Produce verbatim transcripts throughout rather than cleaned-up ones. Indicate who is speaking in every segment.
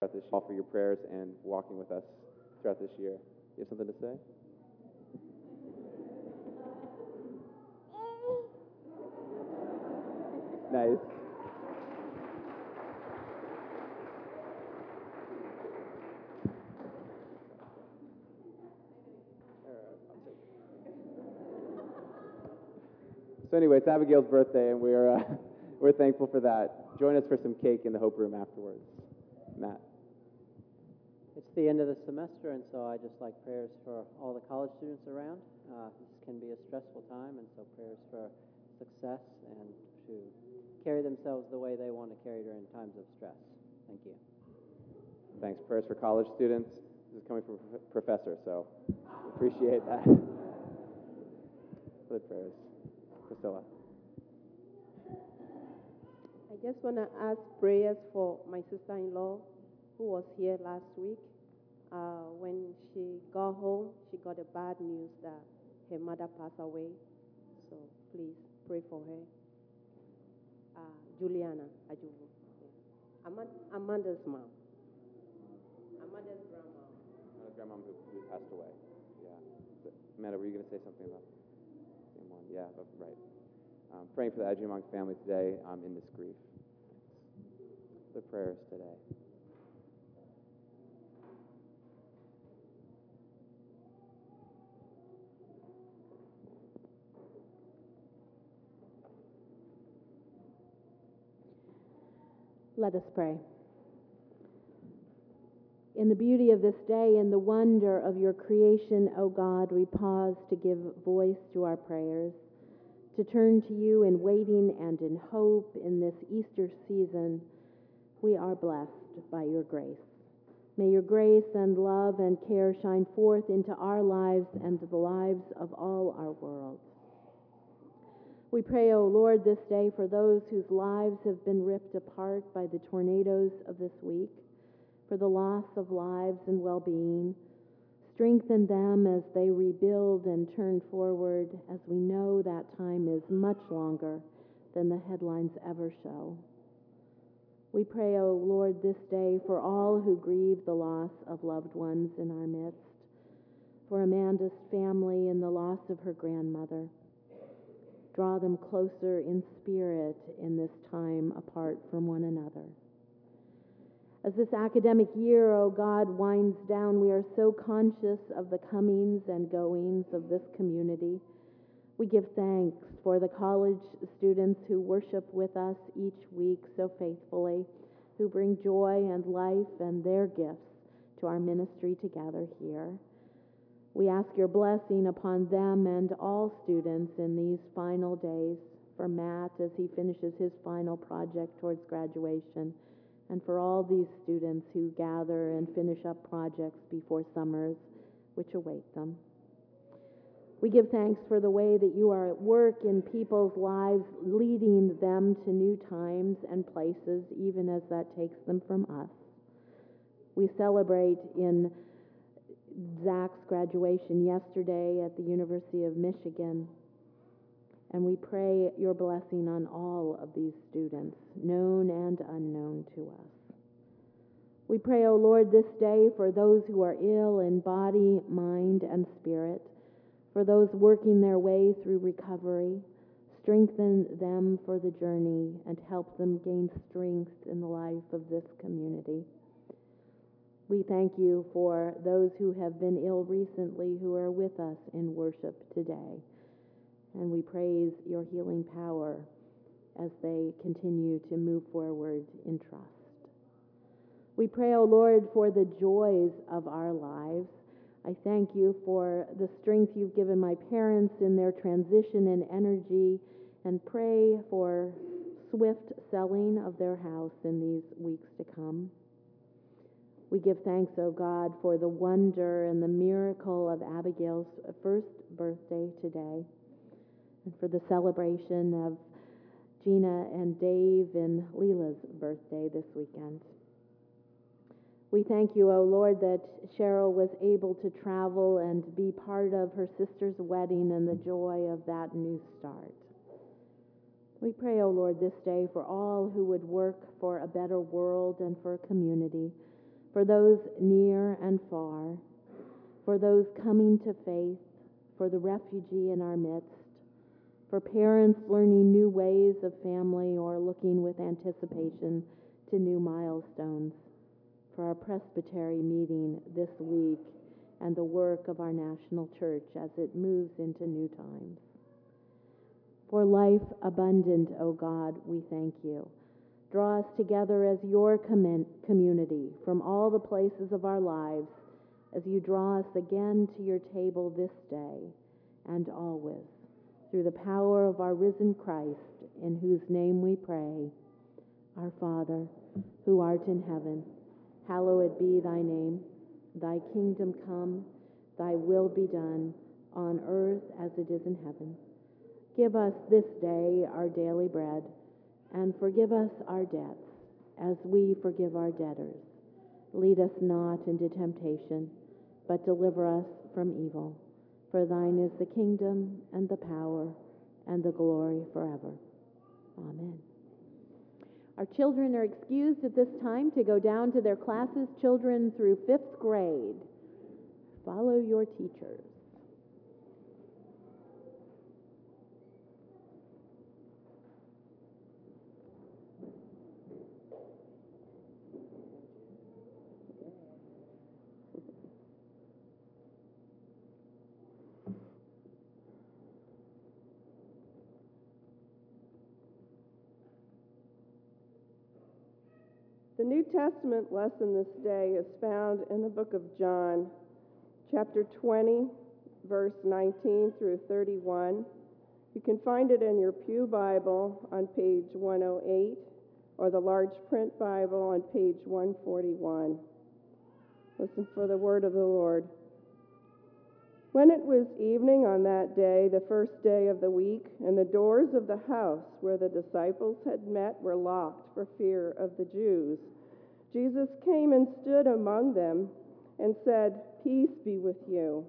Speaker 1: throughout this, all for your prayers and walking with us throughout this year. You have something to say? Nice. So anyway, it's Abigail's birthday, and we're uh, we're thankful for that. Join us for some cake in the Hope Room afterwards. Matt.
Speaker 2: It's the end of the semester, and so I just like prayers for all the college students around. Uh, this can be a stressful time, and so prayers for success and to carry themselves the way they want to carry during times of stress. Thank you.
Speaker 1: Thanks. Prayers for college students. This is coming from a professor, so appreciate that. Good prayers. Priscilla.
Speaker 3: I just want to ask prayers for my sister-in-law who was here last week. Uh, when she got home, she got a bad news that her mother passed away. So please pray for her. Uh, Juliana Ajuvu. Yeah. Amand- Amanda's mom. Amanda's grandma.
Speaker 1: Amanda's grandma who, who passed away. Yeah. So, Amanda, were you going to say something about the same one? Yeah, that's right. Um, praying for the Ajumong family today um, in this grief. The prayers today.
Speaker 4: Let us pray. In the beauty of this day and the wonder of your creation, O God, we pause to give voice to our prayers, to turn to you in waiting and in hope in this Easter season. We are blessed by your grace. May your grace and love and care shine forth into our lives and the lives of all our world. We pray, O Lord, this day for those whose lives have been ripped apart by the tornadoes of this week, for the loss of lives and well-being. Strengthen them as they rebuild and turn forward, as we know that time is much longer than the headlines ever show. We pray, O Lord, this day for all who grieve the loss of loved ones in our midst, for Amanda's family and the loss of her grandmother. Draw them closer in spirit in this time apart from one another. As this academic year, O God, winds down, we are so conscious of the comings and goings of this community. We give thanks for the college students who worship with us each week so faithfully, who bring joy and life and their gifts to our ministry together here. We ask your blessing upon them and all students in these final days, for Matt as he finishes his final project towards graduation, and for all these students who gather and finish up projects before summers which await them. We give thanks for the way that you are at work in people's lives, leading them to new times and places, even as that takes them from us. We celebrate in Zach's graduation yesterday at the University of Michigan, and we pray your blessing on all of these students, known and unknown to us. We pray, O Lord, this day for those who are ill in body, mind, and spirit, for those working their way through recovery. Strengthen them for the journey and help them gain strength in the life of this community. We thank you for those who have been ill recently who are with us in worship today. And we praise your healing power as they continue to move forward in trust. We pray, O Lord, for the joys of our lives. I thank you for the strength you've given my parents in their transition and energy, and pray for swift selling of their house in these weeks to come. We give thanks, O God, for the wonder and the miracle of Abigail's first birthday today, and for the celebration of Gina and Dave and Leela's birthday this weekend. We thank you, O Lord, that Cheryl was able to travel and be part of her sister's wedding and the joy of that new start. We pray, O Lord, this day for all who would work for a better world and for a community, for those near and far, for those coming to faith, for the refugee in our midst, for parents learning new ways of family or looking with anticipation to new milestones, for our presbytery meeting this week and the work of our national church as it moves into new times. For life abundant, O God, we thank you. Draw us together as your commun- community from all the places of our lives as you draw us again to your table this day and always, through the power of our risen Christ, in whose name we pray. Our Father, who art in heaven, hallowed be thy name. Thy kingdom come, thy will be done, on earth as it is in heaven. Give us this day our daily bread, and forgive us our debts, as we forgive our debtors. Lead us not into temptation, but deliver us from evil. For thine is the kingdom, and the power, and the glory forever. Amen. Our children are excused at this time to go down to their classes, children through fifth grade. Follow your teachers.
Speaker 5: The New Testament lesson this day is found in the book of John, chapter twenty, verse nineteen through thirty-one. You can find it in your Pew Bible on page one oh eight, or the large print Bible on page one forty-one. Listen for the word of the Lord. When it was evening on that day, the first day of the week, and the doors of the house where the disciples had met were locked for fear of the Jews, Jesus came and stood among them and said, "Peace be with you."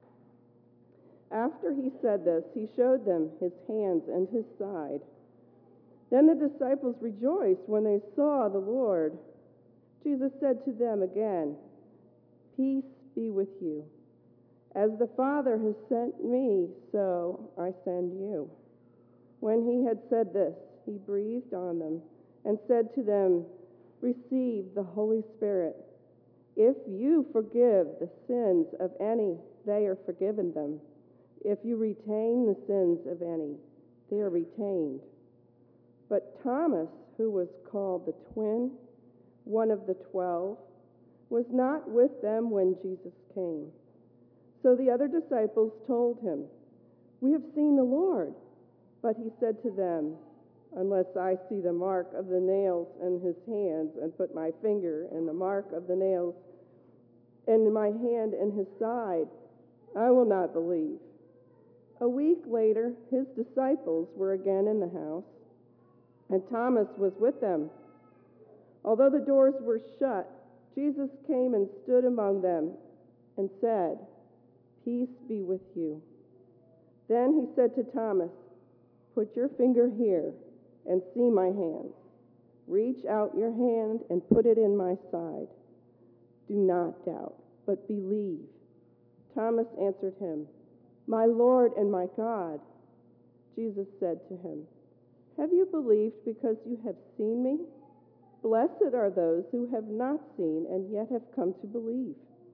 Speaker 5: After he said this, he showed them his hands and his side. Then the disciples rejoiced when they saw the Lord. Jesus said to them again, "Peace be with you. As the Father has sent me, so I send you." When he had said this, he breathed on them and said to them, "Receive the Holy Spirit. If you forgive the sins of any, they are forgiven them. If you retain the sins of any, they are retained." But Thomas, who was called the twin, one of the twelve, was not with them when Jesus came. So the other disciples told him, "We have seen the Lord." But he said to them, "Unless I see the mark of the nails in his hands, and put my finger in the mark of the nails, and my hand in his side, I will not believe." A week later, his disciples were again in the house, and Thomas was with them. Although the doors were shut, Jesus came and stood among them and said, "Peace be with you." Then he said to Thomas, "Put your finger here and see my hands. Reach out your hand and put it in my side. Do not doubt, but believe." Thomas answered him, "My Lord and my God." Jesus said to him, "Have you believed because you have seen me? Blessed are those who have not seen and yet have come to believe."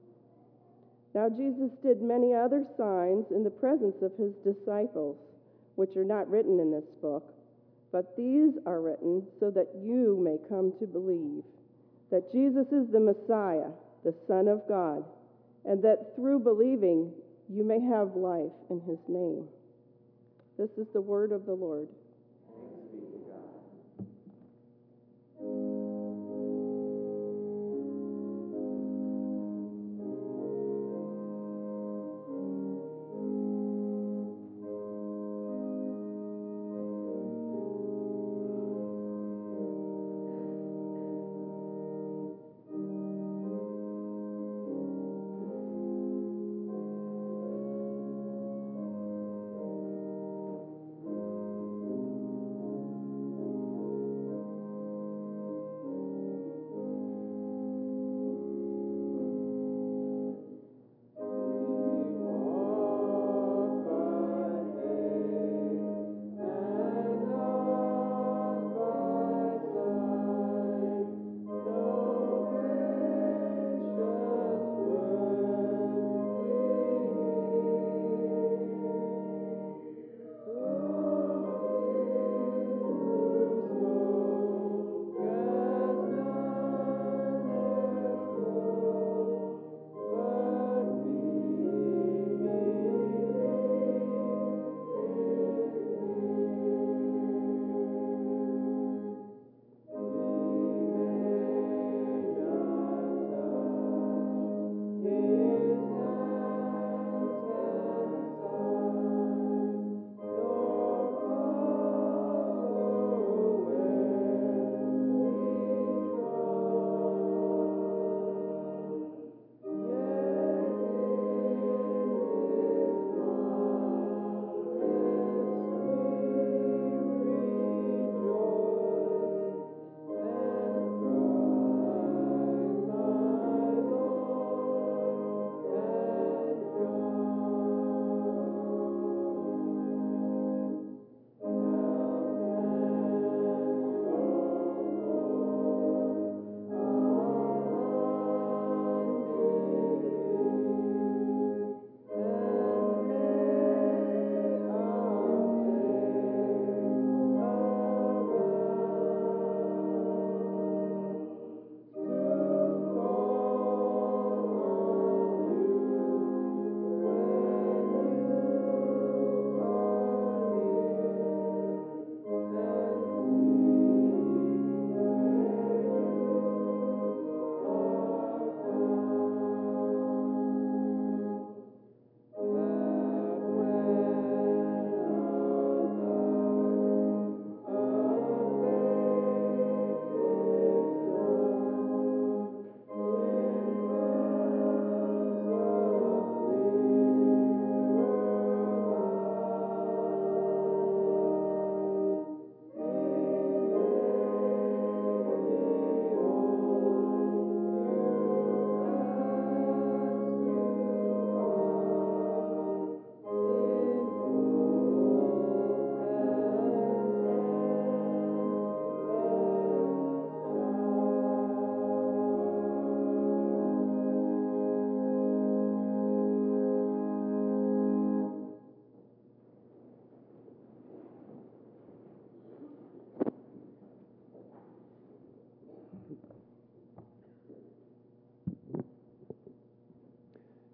Speaker 5: Now Jesus did many other signs in the presence of his disciples, which are not written in this book, but these are written so that you may come to believe that Jesus is the Messiah, the Son of God, and that through believing you may have life in his name. This is the word of the Lord.
Speaker 1: Thanks be to God.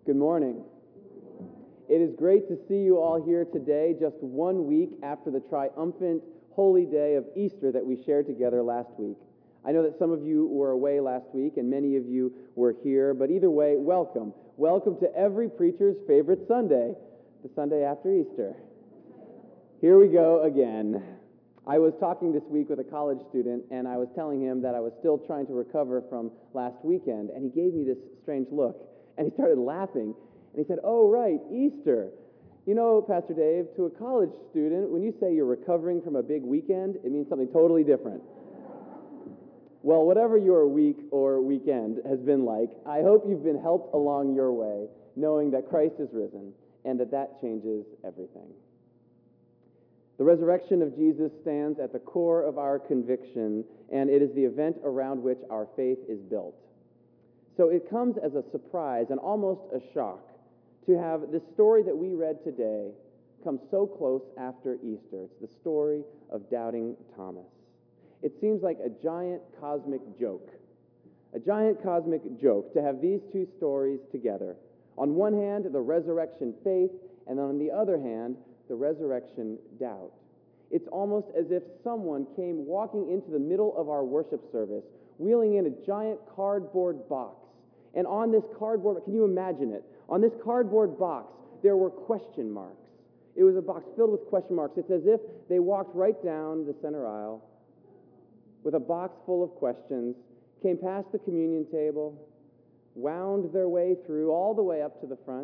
Speaker 1: Good morning. It is great to see you all here today, just one week after the triumphant holy day of Easter that we shared together last week. I know that some of you were away last week and many of you were here, but either way, welcome. Welcome to every preacher's favorite Sunday, the Sunday after Easter. Here we go again. I was talking this week with a college student, and I was telling him that I was still trying to recover from last weekend, and he gave me this strange look, and he started laughing, and he said, "Oh, right, Easter. You know, Pastor Dave, to a college student, when you say you're recovering from a big weekend, it means something totally different." Well, whatever your week or weekend has been like, I hope you've been helped along your way, knowing that Christ is risen, and that that changes everything. The resurrection of Jesus stands at the core of our conviction, and it is the event around which our faith is built. So it comes as a surprise and almost a shock to have this story that we read today come so close after Easter. It's the story of doubting Thomas. It seems like a giant cosmic joke, a giant cosmic joke to have these two stories together. On one hand, the resurrection faith, and then on the other hand, the resurrection doubt. It's almost as if someone came walking into the middle of our worship service, wheeling in a giant cardboard box. And on this cardboard, can you imagine it? On this cardboard box, there were question marks. It was a box filled with question marks. It's as if they walked right down the center aisle with a box full of questions, came past the communion table, wound their way through all the way up to the front.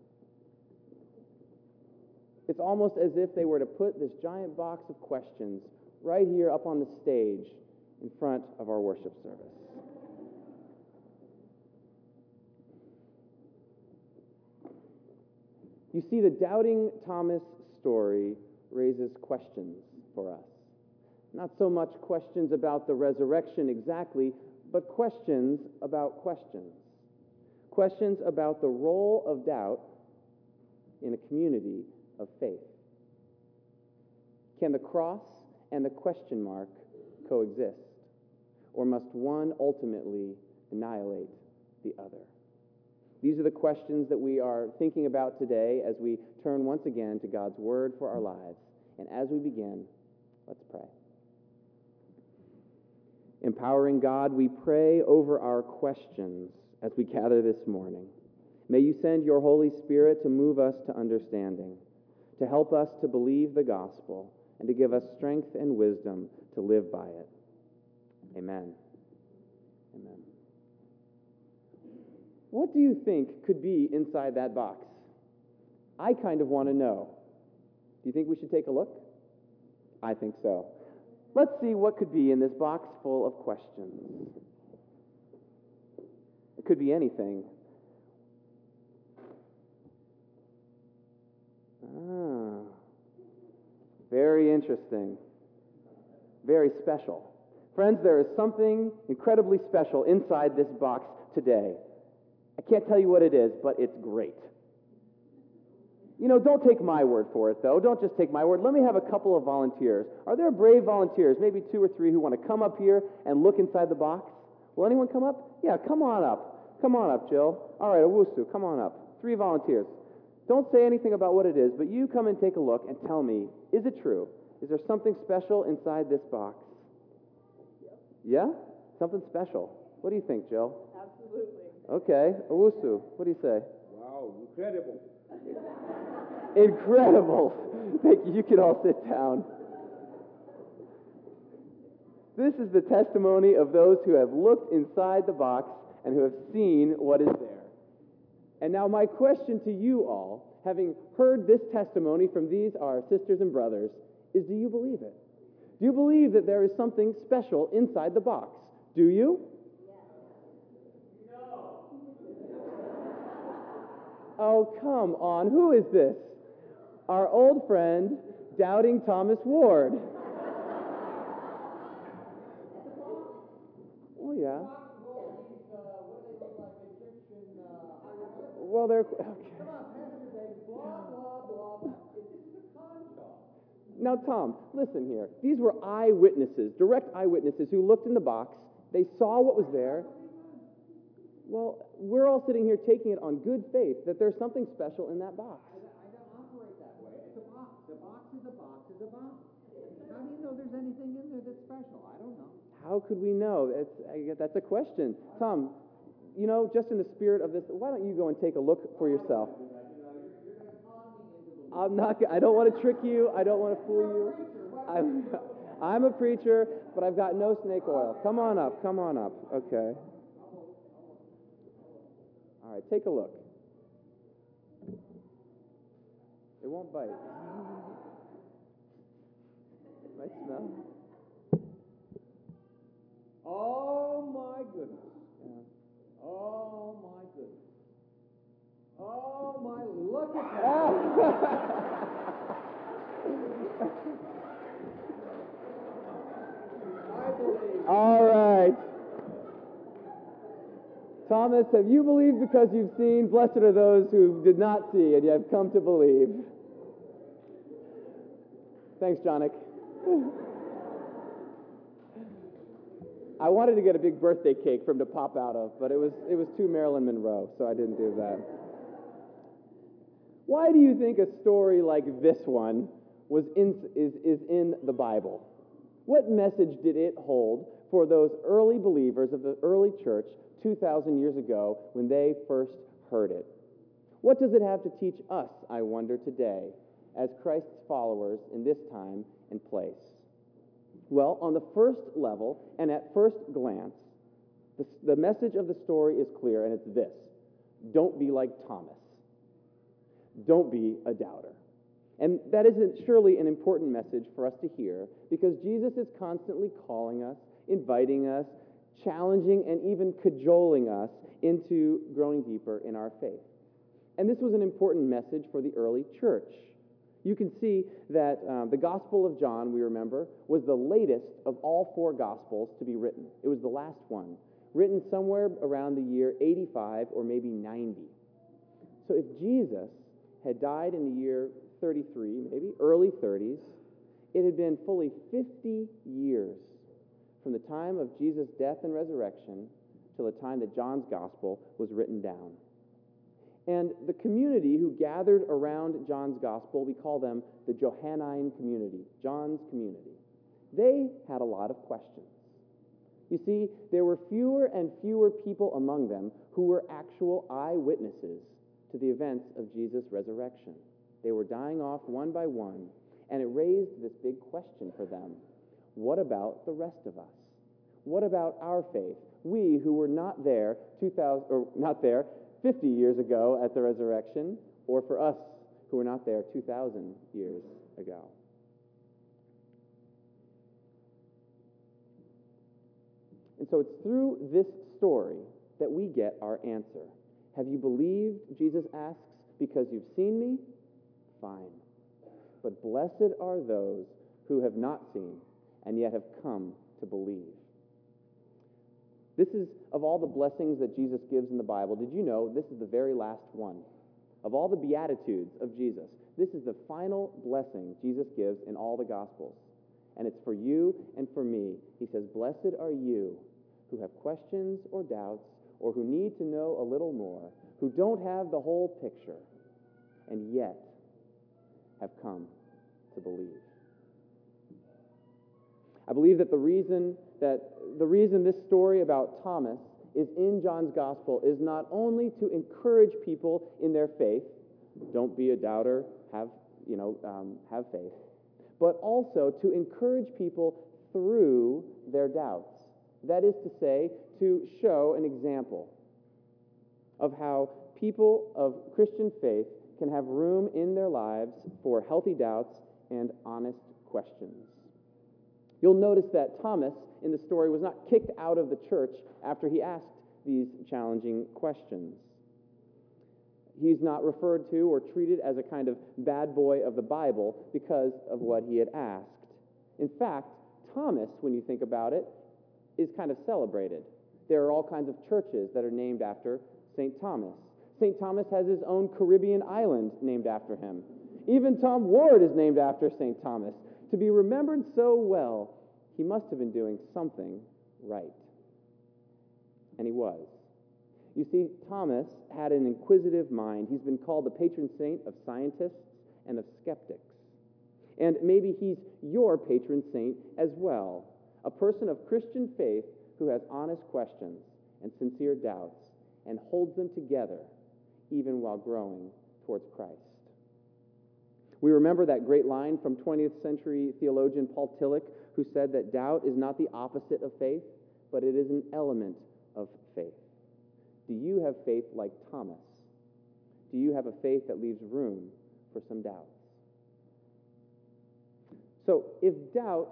Speaker 1: It's almost as if they were to put this giant box of questions right here up on the stage in front of our worship service. You see, the doubting Thomas story raises questions for us. Not so much questions about the resurrection exactly, but questions about questions. Questions about the role of doubt in a community of faith. Can the cross and the question mark coexist? Or must one ultimately annihilate the other? These are the questions that we are thinking about today as we turn once again to God's Word for our lives. And as we begin, let's pray. Empowering God, we pray over our questions as we gather this morning. May you send your Holy Spirit to move us to understanding, to help us to believe the gospel, and to give us strength and wisdom to live by it. Amen. Amen. What do you think could be inside that box? I kind of want to know. Do you think we should take a look? I think so. Let's see what could be in this box full of questions. It could be anything. Ah, very interesting. Very special. Friends, there is something incredibly special inside this box today. I can't tell you what it is, but it's great. You know, don't take my word for it, though. Don't just take my word. Let me have a couple of volunteers. Are there brave volunteers, maybe two or three, who want to come up here and look inside the box? Will anyone come up? Yeah, come on up. Come on up, Jill. All right, Owusu, come on up. Three volunteers. Don't say anything about what it is, but you come and take a look and tell me, is it true? Is there something special inside this box? Yeah? Something special. What do you think, Jill?
Speaker 5: Absolutely.
Speaker 1: Okay. Owusu, what do you say?
Speaker 6: Wow, incredible.
Speaker 1: Incredible. Thank you. You can all sit down. This is the testimony of those who have looked inside the box and who have seen what is there. And now my question to you all, having heard this testimony from these, our sisters and brothers, is do you believe it? Do you believe that there is something special inside the box? Do you? Oh, come on. Who is this? Our old friend, Doubting Thomas Ward. Oh, yeah. Well, they're... Okay. Now, Tom, listen here. These were eyewitnesses, direct eyewitnesses who looked in the box. They saw what was there. Well, we're all sitting here taking it on good faith that there's something special in that box.
Speaker 6: I, I don't operate that way. It's a box. A box is a box is a box. How do you know there's anything in there that's special? I don't know.
Speaker 1: How could we know? It's, I guess that's a question. Tom, you know, just in the spirit of this, why don't you go and take a look for yourself? I'm not, I don't want to trick you. I don't want to fool you. I'm, I'm a preacher, but I've got no snake oil. Come on up. Come on up. Okay. All right, take a look. It won't bite. It might smell. Oh my goodness. Yeah. Oh my goodness. Oh my, look at that. I believe. All right. Thomas, have you believed because you've seen? Blessed are those who did not see and yet have come to believe. Thanks, Jonik. I wanted to get a big birthday cake for him to pop out of, but it was it was too Marilyn Monroe, so I didn't do that. Why do you think a story like this one was in, is, is in the Bible? What message did it hold for those early believers of the early church two thousand years ago when they first heard it? What does it have to teach us, I wonder, today as Christ's followers in this time and place? Well, on the first level and at first glance, the, the message of the story is clear, and it's this: don't be like Thomas. Don't be a doubter. And that isn't surely an important message for us to hear, because Jesus is constantly calling us, inviting us, challenging, and even cajoling us into growing deeper in our faith. And this was an important message for the early church. You can see that um, the Gospel of John, we remember, was the latest of all four Gospels to be written. It was the last one, written somewhere around the year eighty-five or maybe ninety. So if Jesus had died in the year thirty-three, maybe early thirties, it had been fully fifty years from the time of Jesus' death and resurrection till the time that John's Gospel was written down. And the community who gathered around John's Gospel, we call them the Johannine community, John's community. They had a lot of questions. You see, there were fewer and fewer people among them who were actual eyewitnesses to the events of Jesus' resurrection. They were dying off one by one, and it raised this big question for them. What about the rest of us? What about our faith? We who were not there two thousand or not there fifty years ago at the resurrection, or for us who were not there two thousand years ago. And so it's through this story that we get our answer. Have you believed, Jesus asks, because you've seen me? Fine. But blessed are those who have not seen and yet have come to believe. This is, of all the blessings that Jesus gives in the Bible, did you know this is the very last one? Of all the Beatitudes of Jesus, this is the final blessing Jesus gives in all the Gospels. And it's for you and for me. He says, blessed are you who have questions or doubts, or who need to know a little more, who don't have the whole picture, and yet have come to believe. I believe that the reason that the reason this story about Thomas is in John's Gospel is not only to encourage people in their faith, don't be a doubter, have you know um, have faith, but also to encourage people through their doubts. That is to say, to show an example of how people of Christian faith can have room in their lives for healthy doubts and honest questions. You'll notice that Thomas in the story was not kicked out of the church after he asked these challenging questions. He's not referred to or treated as a kind of bad boy of the Bible because of what he had asked. In fact, Thomas, when you think about it, is kind of celebrated. There are all kinds of churches that are named after Saint Thomas. Saint Thomas has his own Caribbean island named after him. Even Tom Ward is named after Saint Thomas. To be remembered so well, he must have been doing something right. And he was. You see, Thomas had an inquisitive mind. He's been called the patron saint of scientists and of skeptics. And maybe he's your patron saint as well, a person of Christian faith who has honest questions and sincere doubts and holds them together even while growing towards Christ. We remember that great line from twentieth century theologian Paul Tillich, who said that doubt is not the opposite of faith, but it is an element of faith. Do you have faith like Thomas? Do you have a faith that leaves room for some doubts? So if doubt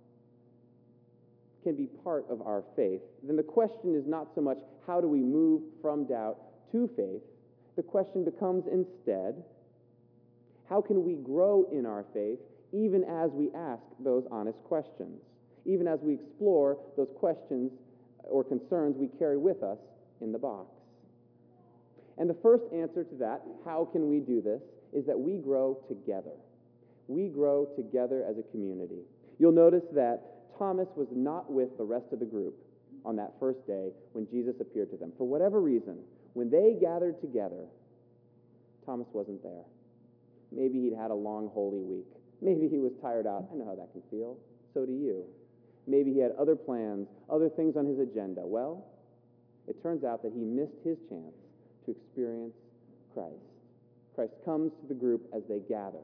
Speaker 1: can be part of our faith, then the question is not so much how do we move from doubt to faith. The question becomes instead, how can we grow in our faith even as we ask those honest questions, even as we explore those questions or concerns we carry with us in the box? And the first answer to that, how can we do this, is that we grow together. We grow together as a community. You'll notice that Thomas was not with the rest of the group on that first day when Jesus appeared to them. For whatever reason, when they gathered together, Thomas wasn't there. Maybe he'd had a long Holy Week. Maybe he was tired out. I know how that can feel. So do you. Maybe he had other plans, other things on his agenda. Well, it turns out that he missed his chance to experience Christ. Christ comes to the group as they gather.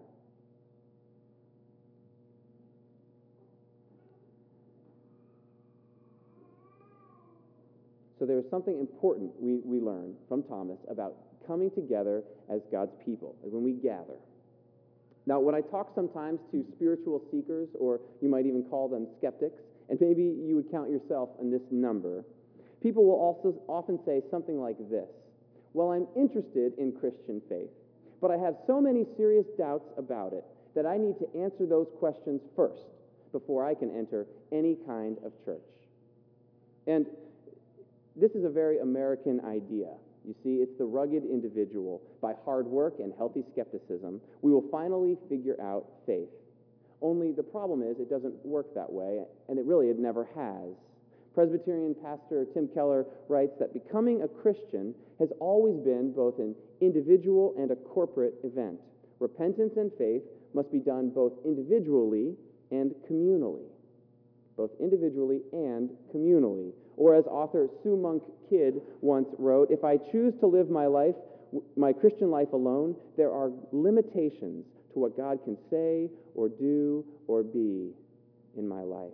Speaker 1: So there is something important we, we learn from Thomas about coming together as God's people, when we gather. Now, when I talk sometimes to spiritual seekers, or you might even call them skeptics, and maybe you would count yourself in this number, people will also often say something like this: well, I'm interested in Christian faith, but I have so many serious doubts about it that I need to answer those questions first before I can enter any kind of church. And this is a very American idea. You see, it's the rugged individual. By hard work and healthy skepticism, we will finally figure out faith. Only the problem is it doesn't work that way, and it really, it never has. Presbyterian pastor Tim Keller writes that becoming a Christian has always been both an individual and a corporate event. Repentance and faith must be done both individually and communally. Both individually and communally. Or as author Sue Monk Kidd once wrote, if I choose to live my life, my Christian life alone, there are limitations to what God can say or do or be in my life.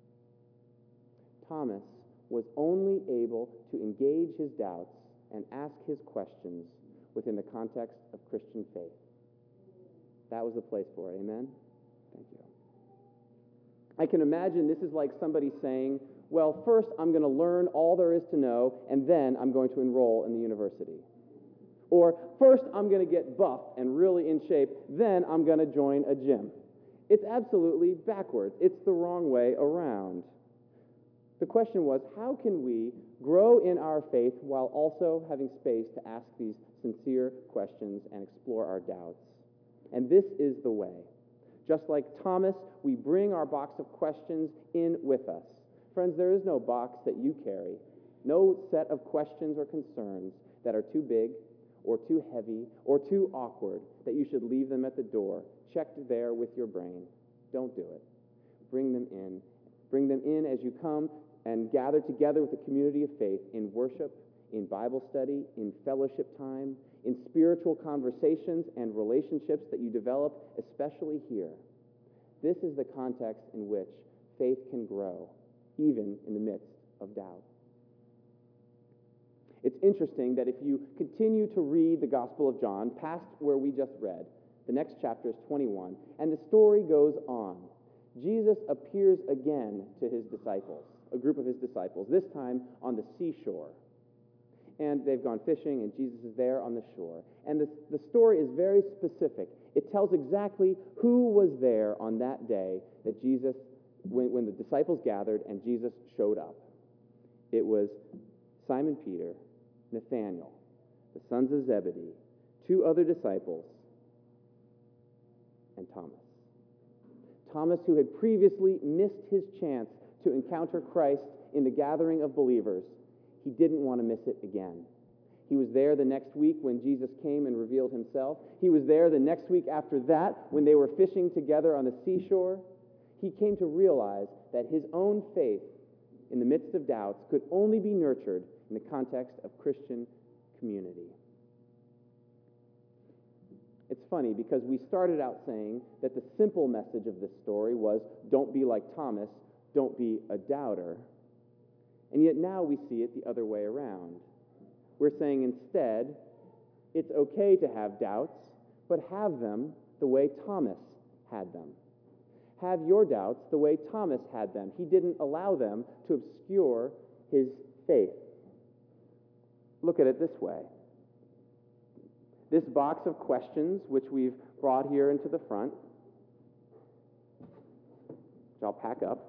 Speaker 1: Thomas was only able to engage his doubts and ask his questions within the context of Christian faith. That was the place for it. Amen? Thank you. I can imagine this is like somebody saying, well, first I'm going to learn all there is to know, and then I'm going to enroll in the university. Or first I'm going to get buff and really in shape, then I'm going to join a gym. It's absolutely backwards. It's the wrong way around. The question was, how can we grow in our faith while also having space to ask these sincere questions and explore our doubts? And this is the way. Just like Thomas, we bring our box of questions in with us. Friends, there is no box that you carry, no set of questions or concerns that are too big or too heavy or too awkward that you should leave them at the door, checked there with your brain. Don't do it. Bring them in. Bring them in as you come and gather together with the community of faith in worship, in Bible study, in fellowship time, in spiritual conversations and relationships that you develop, especially here. This is the context in which faith can grow, even in the midst of doubt. It's interesting that if you continue to read the Gospel of John, past where we just read, the next chapter is twenty-one, and the story goes on. Jesus appears again to his disciples, a group of his disciples, this time on the seashore. And they've gone fishing, and Jesus is there on the shore. And the, the story is very specific. It tells exactly who was there on that day that Jesus, when, when the disciples gathered and Jesus showed up. It was Simon Peter, Nathanael, the sons of Zebedee, two other disciples, and Thomas. Thomas, who had previously missed his chance to encounter Christ in the gathering of believers, he didn't want to miss it again. He was there the next week when Jesus came and revealed himself. He was there the next week after that when they were fishing together on the seashore. He came to realize that his own faith in the midst of doubts could only be nurtured in the context of Christian community. It's funny because we started out saying that the simple message of this story was, don't be like Thomas, don't be a doubter. And yet now we see it the other way around. We're saying instead, it's okay to have doubts, but have them the way Thomas had them. Have your doubts the way Thomas had them. He didn't allow them to obscure his faith. Look at it this way. This box of questions, which we've brought here into the front, which I'll pack up.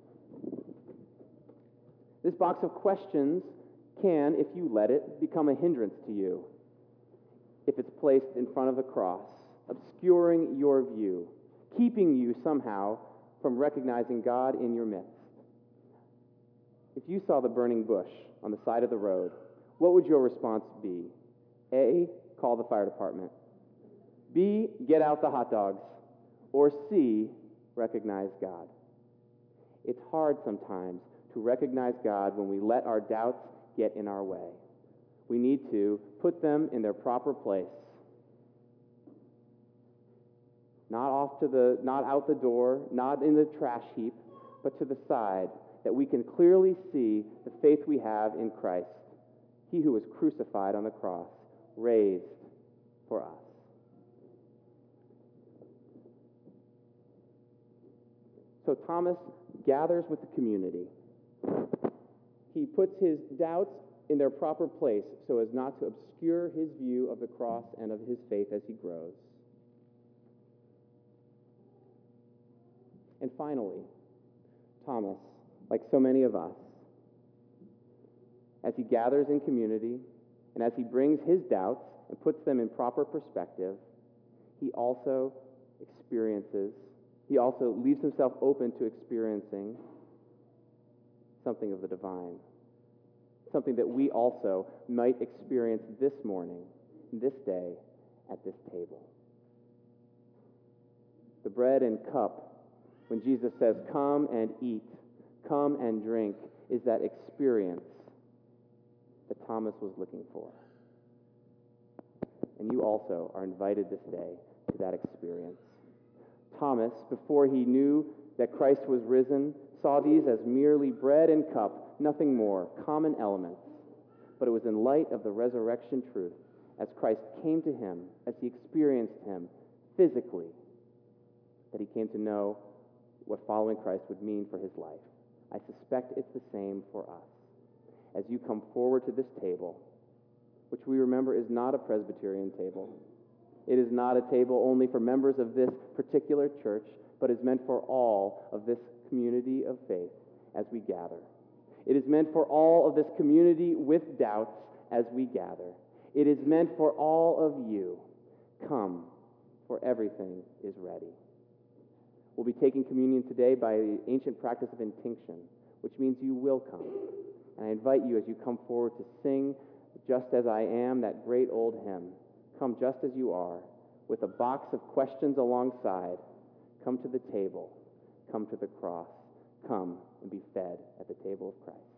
Speaker 1: This box of questions can, if you let it, become a hindrance to you if it's placed in front of the cross, obscuring your view, keeping you somehow from recognizing God in your midst. If you saw the burning bush on the side of the road, what would your response be? A, call the fire department. B, get out the hot dogs. Or C, recognize God. It's hard sometimes to recognize God when we let our doubts get in our way. We need to put them in their proper place. Not off to the, not out the door, not in the trash heap, but to the side, that we can clearly see the faith we have in Christ, he who was crucified on the cross, raised for us. So Thomas gathers with the community. He puts his doubts in their proper place so as not to obscure his view of the cross and of his faith as he grows. And finally, Thomas, like so many of us, as he gathers in community and as he brings his doubts and puts them in proper perspective, he also experiences, he also leaves himself open to experiencing something of the divine, something that we also might experience this morning, this day, at this table. The bread and cup, when Jesus says, come and eat, come and drink, is that experience that Thomas was looking for. And you also are invited this day to that experience. Thomas, before he knew that Christ was risen, saw these as merely bread and cup, nothing more, common elements. But it was in light of the resurrection truth, as Christ came to him, as he experienced him physically, that he came to know what following Christ would mean for his life. I suspect it's the same for us. As you come forward to this table, which we remember is not a Presbyterian table. It is not a table only for members of this particular church, but is meant for all of this community of faith as we gather. It is meant for all of this community with doubts as we gather. It is meant for all of you. Come, for everything is ready. We'll be taking communion today by the ancient practice of intinction, which means you will come. And I invite you as you come forward to sing Just As I Am, that great old hymn. Come just as you are, with a box of questions alongside. Come to the table. Come to the cross. Come and be fed at the table of Christ.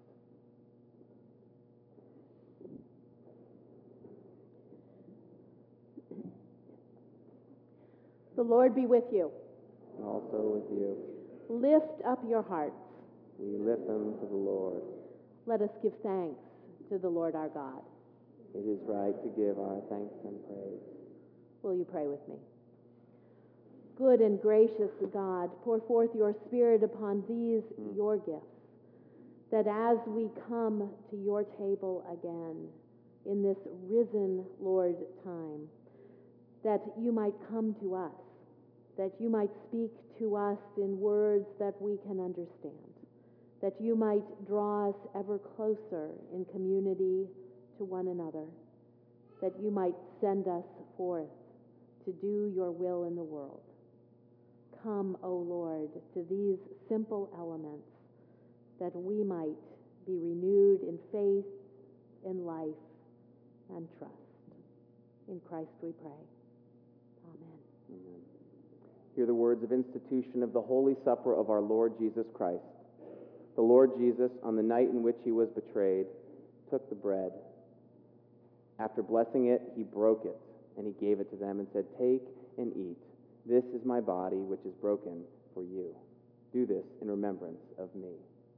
Speaker 4: The Lord be with you.
Speaker 1: And also with you.
Speaker 4: Lift up your hearts.
Speaker 1: We lift them to the Lord.
Speaker 4: Let us give thanks to the Lord our God.
Speaker 1: It is right to give our thanks and praise.
Speaker 4: Will you pray with me? Good and gracious God, pour forth your Spirit upon these mm. your gifts, that as we come to your table again in this risen Lord time, that you might come to us, that you might speak to us in words that we can understand, that you might draw us ever closer in community to one another, that you might send us forth to do your will in the world. Come, O Lord, to these simple elements, that we might be renewed in faith, in life, and trust. In Christ we pray. Amen.
Speaker 1: Amen. Hear the words of institution of the Holy Supper of our Lord Jesus Christ. The Lord Jesus, on the night in which he was betrayed, took the bread. After blessing it, he broke it, and he gave it to them and said, "Take and eat. This is my body, which is broken for you. Do this in remembrance of me."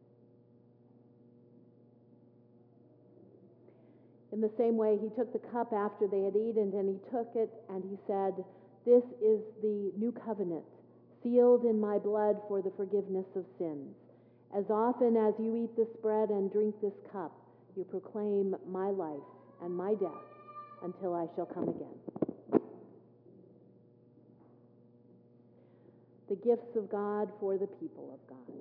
Speaker 4: In the same way, he took the cup after they had eaten, and he took it, and he said, "This is the new covenant, sealed in my blood for the forgiveness of sins. As often as you eat this bread and drink this cup, you proclaim my life and my death until I shall come again." The gifts of God for the people of God.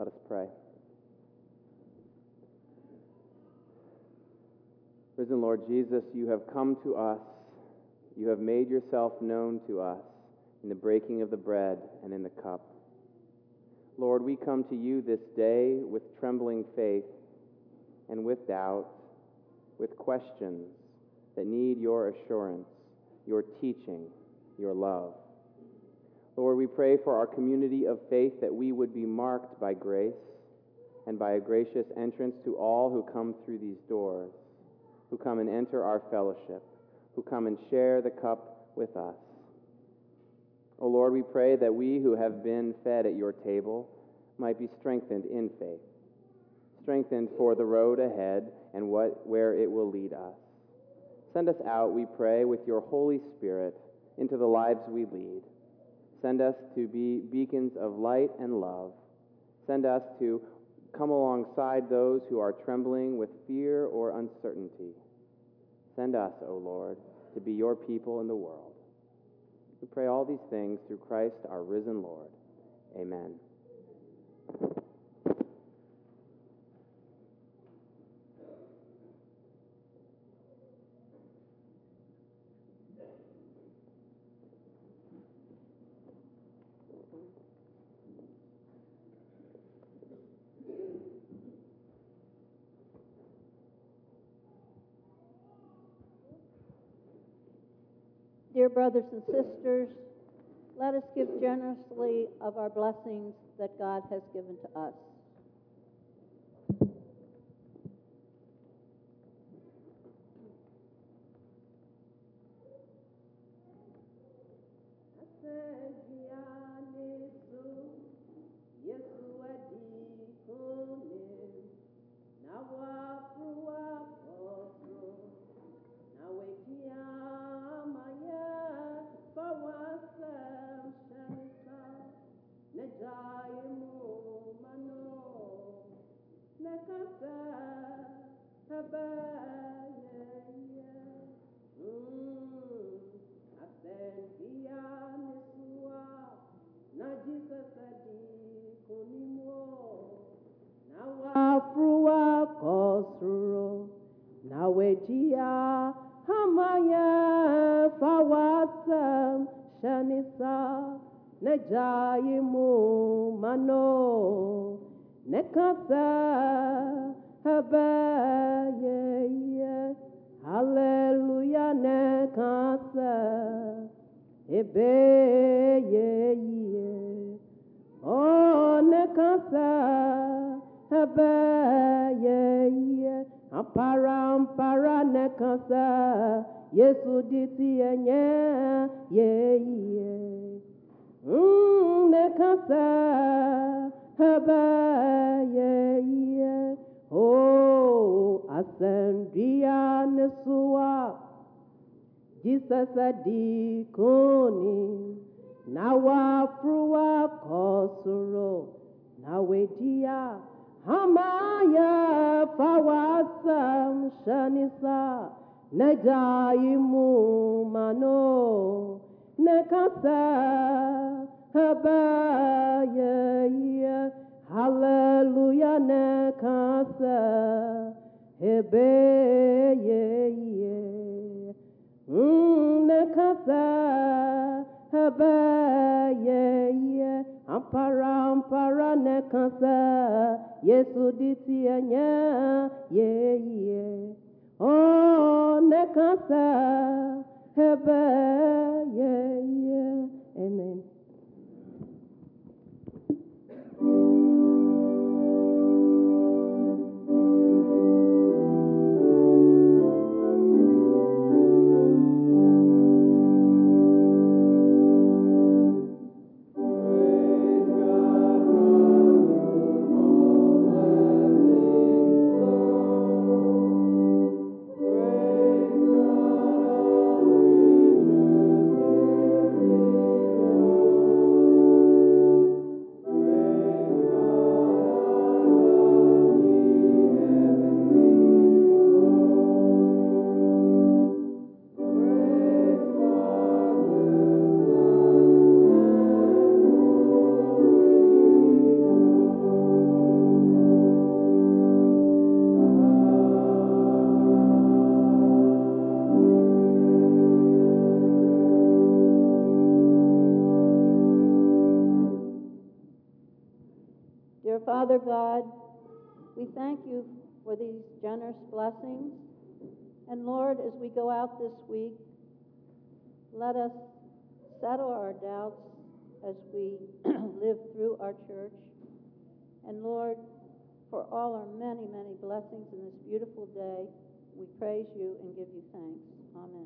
Speaker 1: Let us pray. Risen Lord Jesus, you have come to us. You have made yourself known to us in the breaking of the bread and in the cup. Lord, we come to you this day with trembling faith and with doubt, with questions that need your assurance, your teaching, your love. Lord, we pray for our community of faith that we would be marked by grace and by a gracious entrance to all who come through these doors, who come and enter our fellowship, who come and share the cup with us. O Lord, we pray that we who have been fed at your table might be strengthened in faith, strengthened for the road ahead and what where it will lead us. Send us out, we pray, with your Holy Spirit into the lives we lead. Send us to be beacons of light and love. Send us to come alongside those who are trembling with fear or uncertainty. Send us, O Lord, to be your people in the world. We pray all these things through Christ, our risen Lord. Amen.
Speaker 7: Dear brothers and sisters, let us give generously of our blessings that God has given to us.
Speaker 5: Afrua kosro na wejia hamaya fawasam shanisa nejayimu mano nekasa habaye hallelujah nekasa ebeye oh nekasa Abaye, ampara ampara nekasa, Yesu diti enye, ye ye. Mm, nekasa, abaye, oh, ascendia nesua, Jesus adikoni, nawa frua kosuro, nawe dia. Hamaya fawasam shanisa nejaimu mano nekasa habaye hallelujah nekasa hebeye mm, nekasa habaye ampara ampara nekasa Yesu diti anya ye ye oh nekasa hebe ye ye amen.
Speaker 1: Praise God, all creatures hear me, Lord.
Speaker 7: Father God, we thank you for these generous blessings. And Lord, as we go out this week, let us settle our doubts as we live through our church. And Lord, for all our many, many blessings in this beautiful day, we praise you and give you thanks. Amen.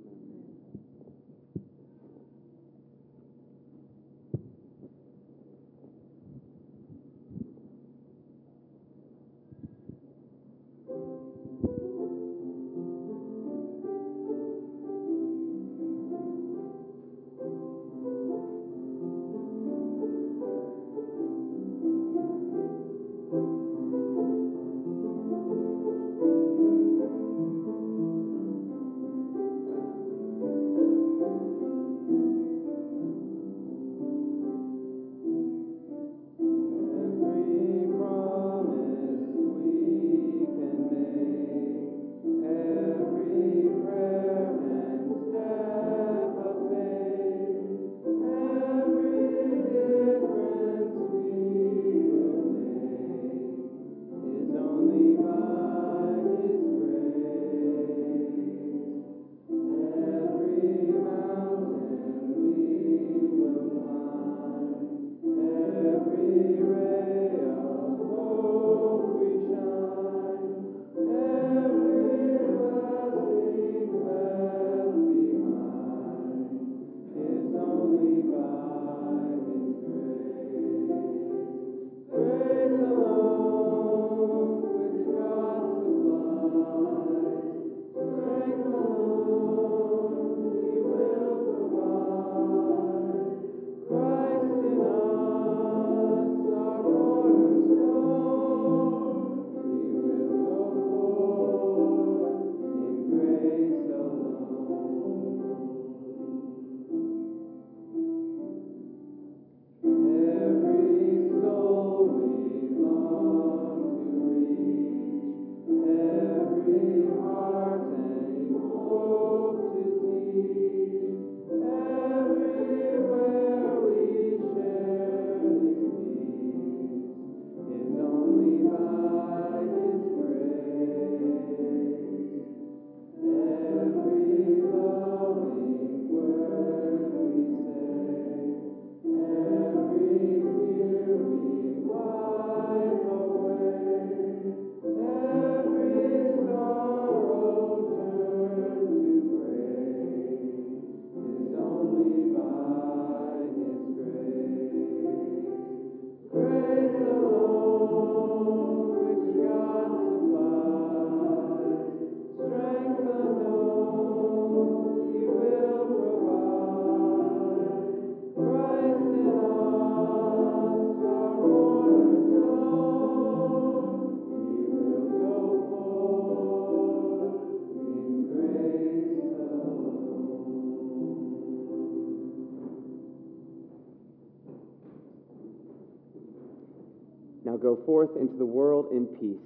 Speaker 1: Now go forth into the world in peace.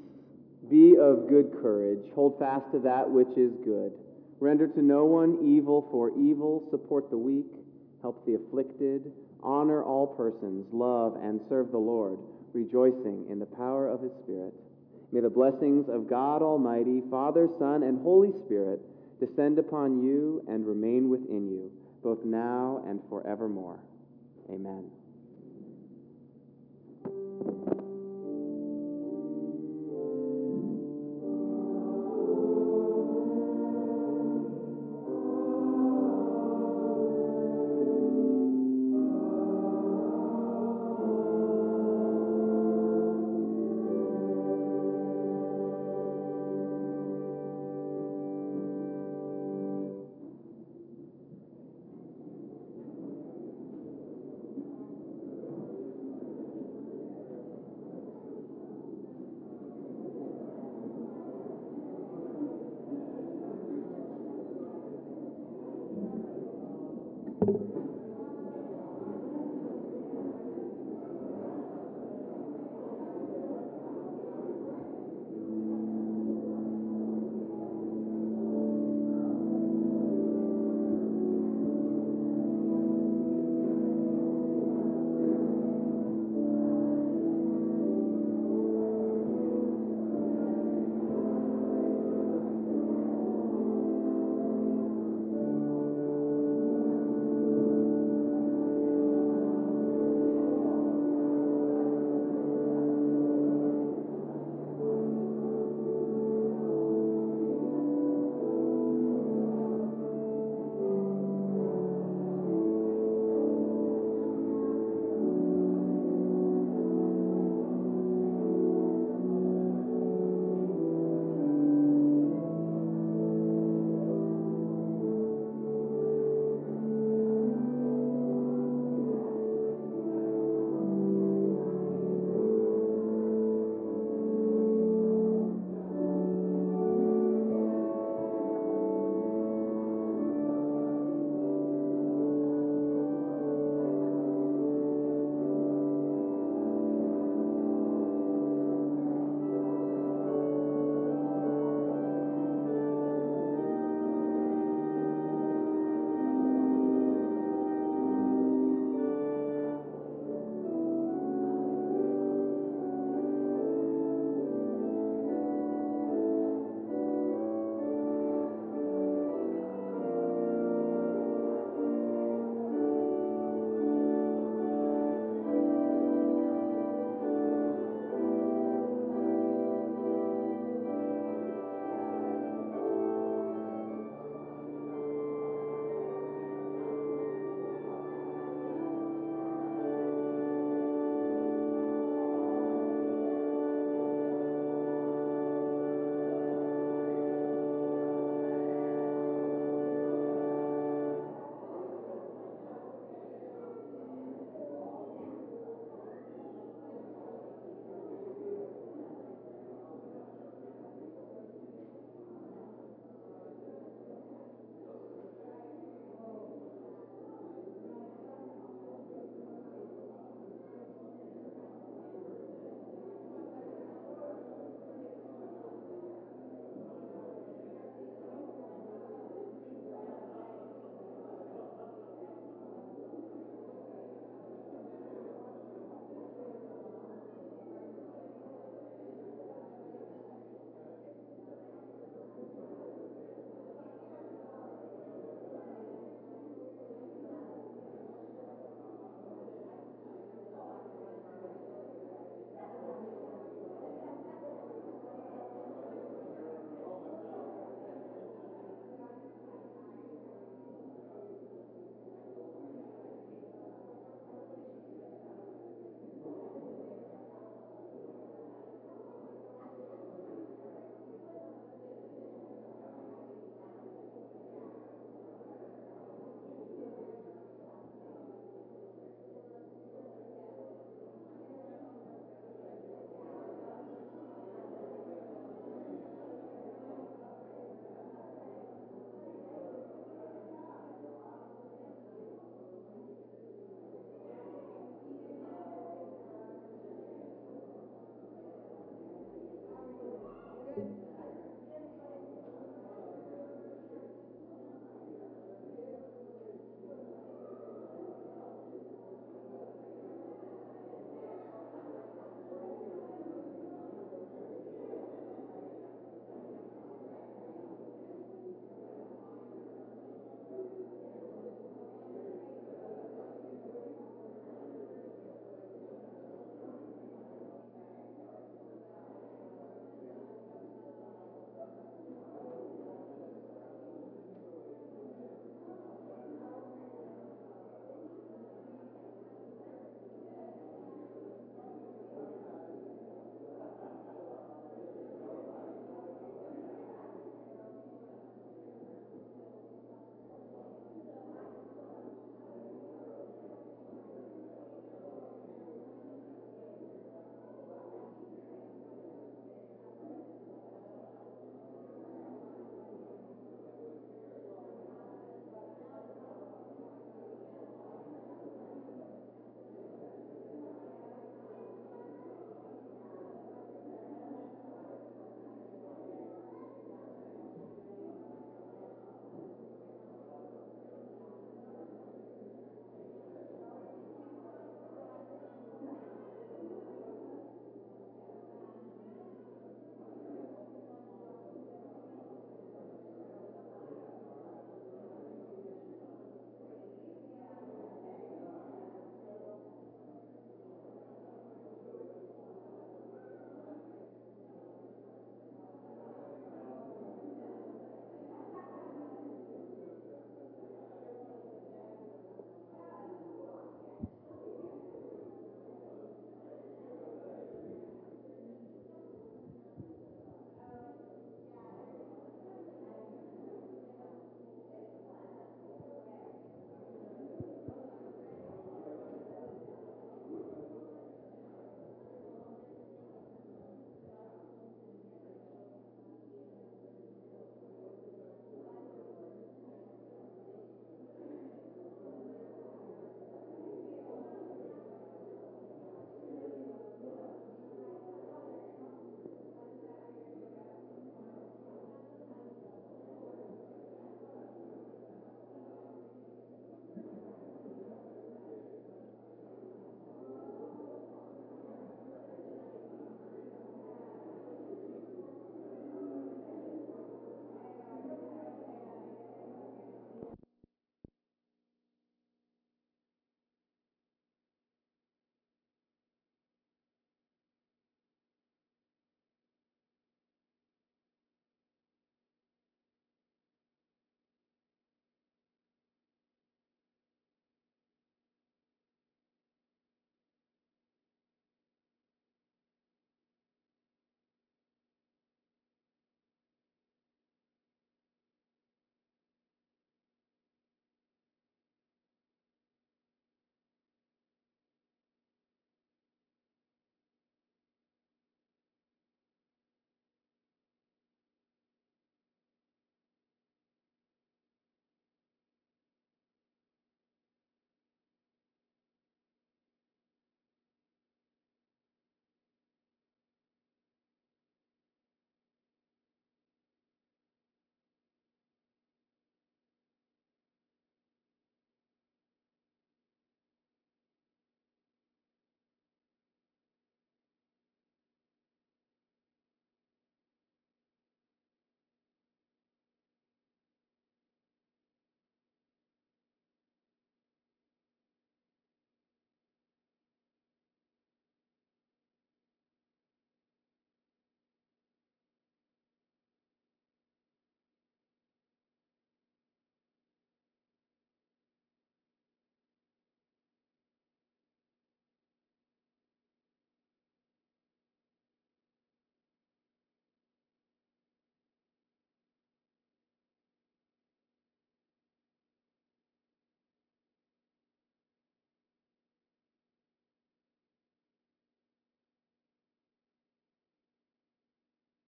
Speaker 1: Be of good courage. Hold fast to that which is good. Render to no one evil for evil. Support the weak. Help the afflicted. Honor all persons. Love and serve the Lord, rejoicing in the power of his Spirit. May the blessings of God Almighty, Father, Son, and Holy Spirit descend upon you and remain within you, both now and forevermore. Amen.